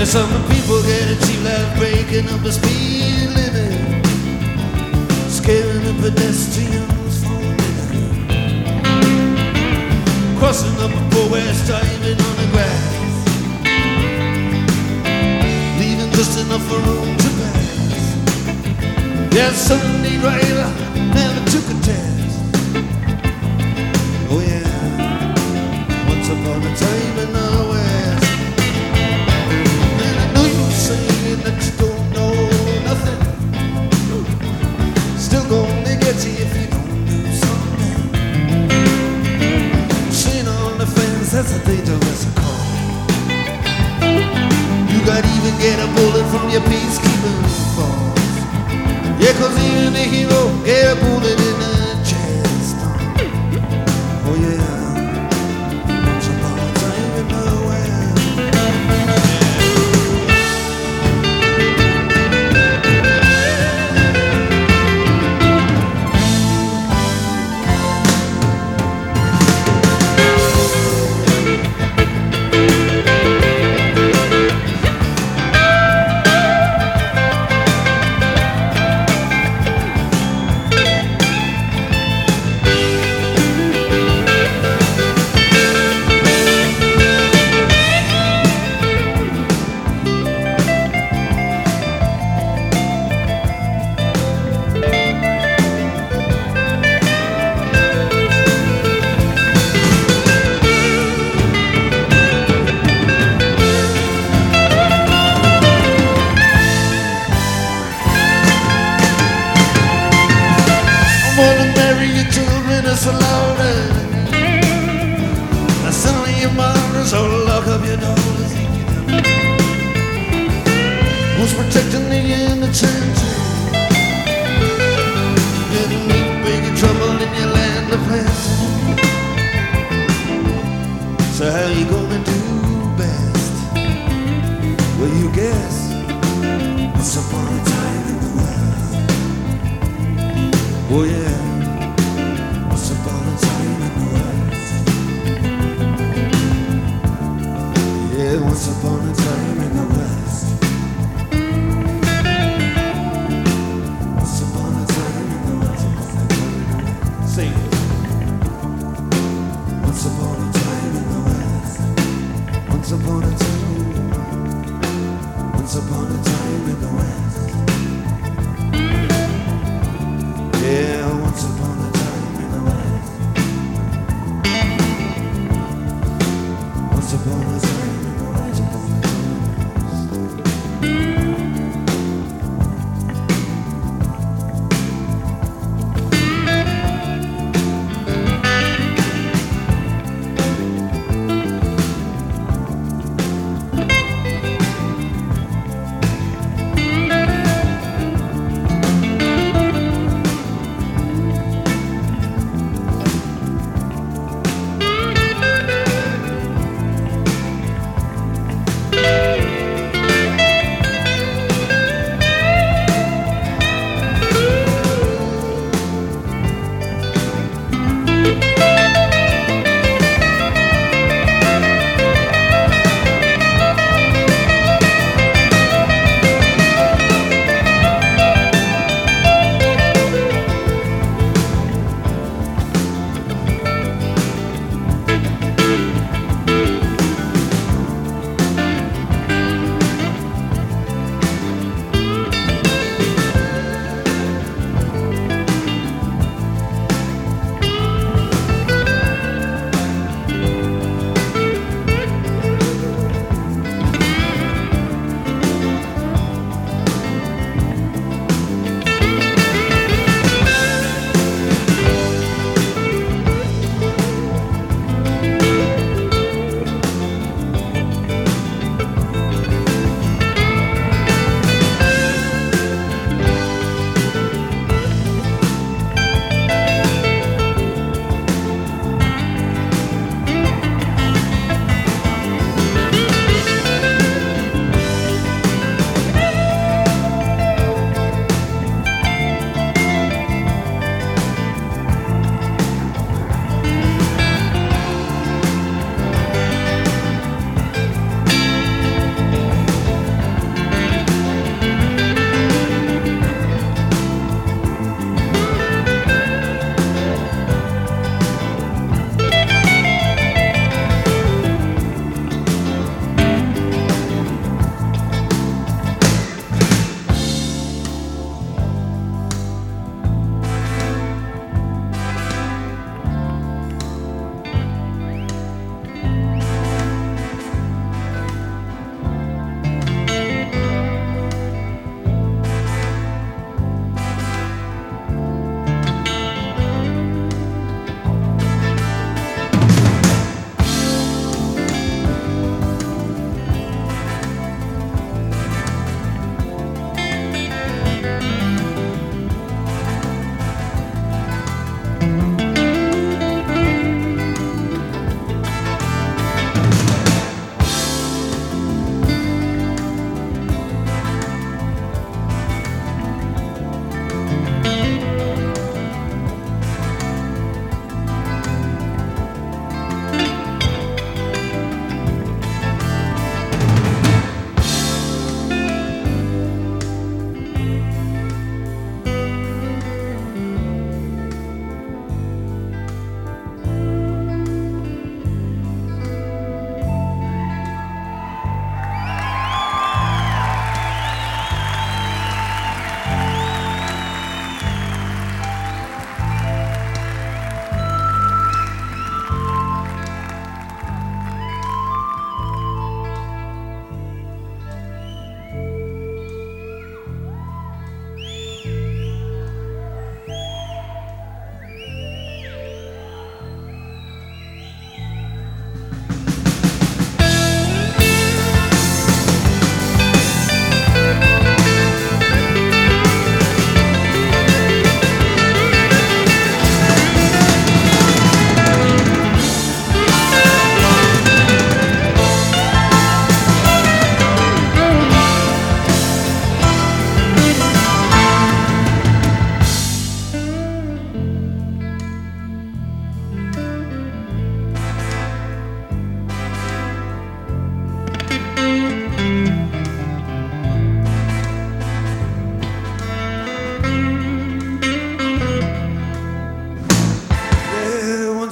some people get a cheap laugh breaking up the speed limit, scaring the pedestrians from living, crossing up a poor west, driving on the grass, leaving just enough for room to pass. Yeah, Sunday driver never took a test. Oh yeah, once upon a time in the West. And I know you're saying that you don't know nothing, still gonna get you if you don't do something. Sitting on the fence, that's a dangerous call. You got even get a bullet from your peacekeeping force. Yeah, 'cause even the hero get a bullet in the chest. Oh yeah, once upon a time in the West. Wanna marry your children, it's allowed. Now sell your mothers or lock up your daughters. Who's protecting the innocent? Getting big trouble in your land of plenty. So how you gonna do best? Well, you guess. Once upon a time in the West. Oh yeah, once upon a time in the West. Yeah, once upon a time in the West. Once upon a time in the West. Sing it. Once upon a time in the West. Once upon a time. Once upon a time in the West. Yeah, once upon a time in the West. Once upon a time in the West.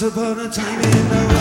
Once upon a time in the